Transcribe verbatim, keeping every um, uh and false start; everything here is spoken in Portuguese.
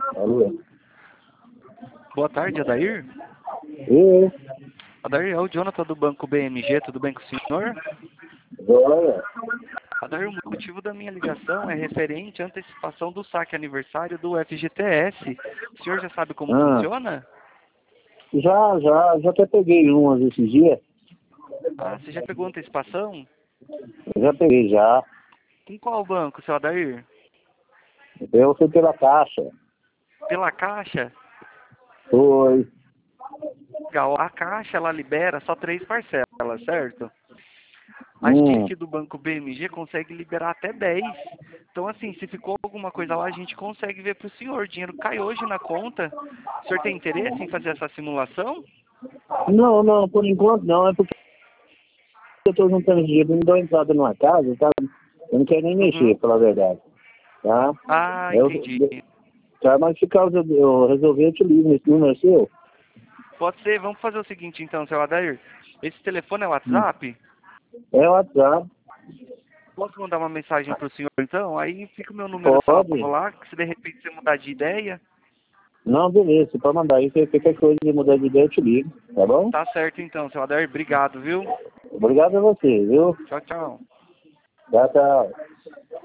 Alô? Boa tarde, Adair. Eu? Adair, é o Jonathan do Banco B M G, tudo bem com o senhor? Olha. Adair, o motivo da minha ligação é referente à antecipação do saque aniversário do F G T S. O senhor já sabe como Ah, funciona? já, já, já até peguei umas esses dias. Ah, você já pegou antecipação? Já peguei, já. Com qual banco, seu Adair? Eu fui pela caixa. Pela Caixa? Foi. Legal. A Caixa, ela libera só três parcelas, certo? A Hum. gente do Banco B M G consegue liberar até dez. Então, assim, se ficou alguma coisa lá, a gente consegue ver para o senhor. O dinheiro cai hoje na conta. O senhor tem interesse em fazer essa simulação? Não, não, por enquanto não. É porque eu tô juntando dinheiro, não dou entrada numa casa, tá? Eu não quero nem mexer, Uhum. pela verdade. Tá? Ah, Eu, entendi. tá, mas se caso eu eu resolver, eu te ligo nesse número é seu. Pode ser. Vamos fazer o seguinte, então, seu Adair. Esse telefone é Hum. WhatsApp? É o WhatsApp. Posso mandar uma mensagem para o senhor, então? Aí fica o meu número salvo Pode. lá, que se de repente você mudar de ideia, Não, beleza. Você pode mandar aí. Se qualquer coisa de mudar de ideia, eu te ligo. Tá bom? tá certo, então, seu Adair. Obrigado, viu? Obrigado a você, viu? Tchau, tchau. Tchau, tchau.